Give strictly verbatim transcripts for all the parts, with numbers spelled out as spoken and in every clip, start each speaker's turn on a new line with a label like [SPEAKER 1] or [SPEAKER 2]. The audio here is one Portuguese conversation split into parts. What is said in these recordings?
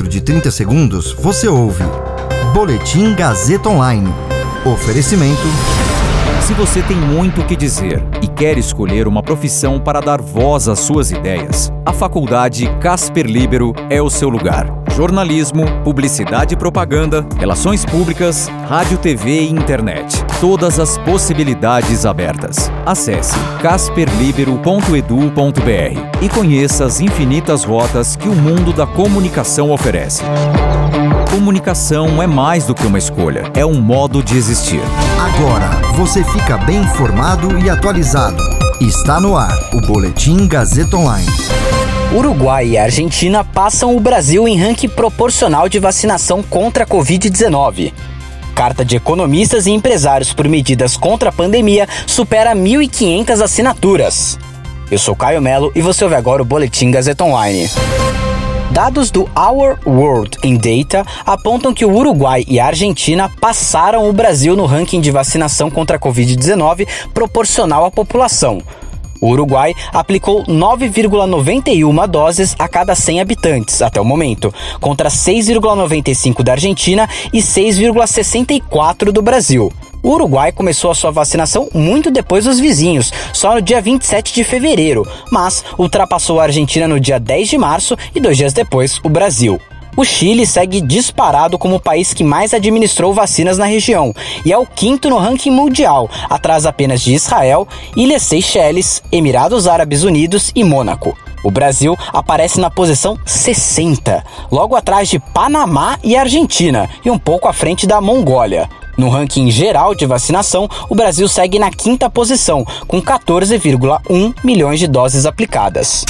[SPEAKER 1] de trinta segundos, você ouve Boletim Gazeta Online. Oferecimento...
[SPEAKER 2] Se você tem muito o que dizer e quer escolher uma profissão para dar voz às suas ideias, a Faculdade Casper Líbero é o seu lugar. Jornalismo, publicidade e propaganda, relações públicas, rádio, T V e internet. Todas as possibilidades abertas. Acesse casper libero ponto edu ponto br e conheça as infinitas rotas que o mundo da comunicação oferece. Comunicação é mais do que uma escolha, é um modo de existir.
[SPEAKER 1] Agora você fica bem informado e atualizado. Está no ar o Boletim Gazeta Online.
[SPEAKER 3] Uruguai e Argentina passam o Brasil em ranking proporcional de vacinação contra a covid dezenove. Carta de economistas e empresários por medidas contra a pandemia supera mil e quinhentas assinaturas. Eu sou Caio Melo e você ouve agora o Boletim Gazeta Online. Dados do Our World in Data apontam que o Uruguai e a Argentina passaram o Brasil no ranking de vacinação contra a covid dezenove proporcional à população. O Uruguai aplicou nove vírgula noventa e uma doses a cada cem habitantes até o momento, contra seis vírgula noventa e cinco da Argentina e seis vírgula sessenta e quatro do Brasil. O Uruguai começou a sua vacinação muito depois dos vizinhos, só no dia vinte e sete de fevereiro, mas ultrapassou a Argentina no dia dez de março e dois dias depois o Brasil. O Chile segue disparado como o país que mais administrou vacinas na região e é o quinto no ranking mundial, atrás apenas de Israel, Ilhas Seychelles, Emirados Árabes Unidos e Mônaco. O Brasil aparece na posição sessenta, logo atrás de Panamá e Argentina e um pouco à frente da Mongólia. No ranking geral de vacinação, o Brasil segue na quinta posição, com quatorze vírgula um milhões de doses aplicadas.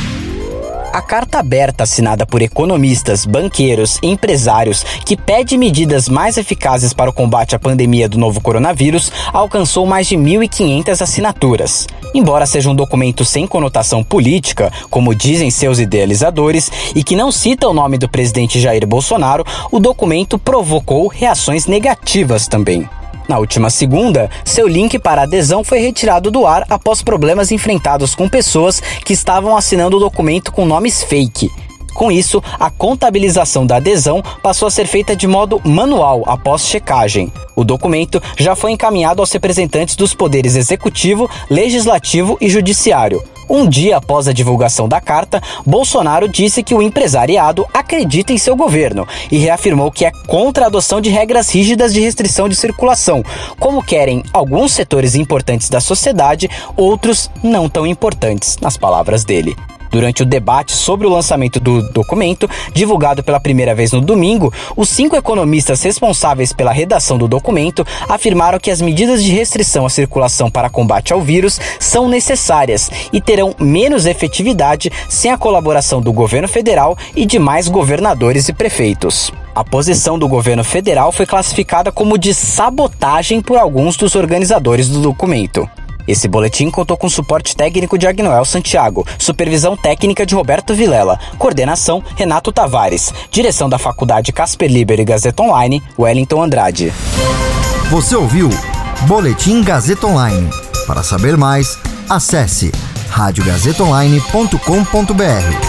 [SPEAKER 3] A carta aberta assinada por economistas, banqueiros e empresários que pede medidas mais eficazes para o combate à pandemia do novo coronavírus alcançou mais de mil e quinhentas assinaturas. Embora seja um documento sem conotação política, como dizem seus idealizadores, e que não cita o nome do presidente Jair Bolsonaro, o documento provocou reações negativas também. Na última segunda, seu link para adesão foi retirado do ar após problemas enfrentados com pessoas que estavam assinando o documento com nomes fake. Com isso, a contabilização da adesão passou a ser feita de modo manual após checagem. O documento já foi encaminhado aos representantes dos poderes executivo, legislativo e judiciário. Um dia após a divulgação da carta, Bolsonaro disse que o empresariado acredita em seu governo e reafirmou que é contra a adoção de regras rígidas de restrição de circulação, como querem alguns setores importantes da sociedade, outros não tão importantes, nas palavras dele. Durante o debate sobre o lançamento do documento, divulgado pela primeira vez no domingo, os cinco economistas responsáveis pela redação do documento afirmaram que as medidas de restrição à circulação para combate ao vírus são necessárias e terão menos efetividade sem a colaboração do governo federal e de mais governadores e prefeitos. A posição do governo federal foi classificada como de sabotagem por alguns dos organizadores do documento. Esse boletim contou com suporte técnico de Agnoel Santiago, supervisão técnica de Roberto Vilela, coordenação Renato Tavares, direção da Faculdade Casper Líbero e Gazeta Online, Wellington Andrade.
[SPEAKER 1] Você ouviu Boletim Gazeta Online. Para saber mais, acesse rádio gazeta online ponto com ponto br.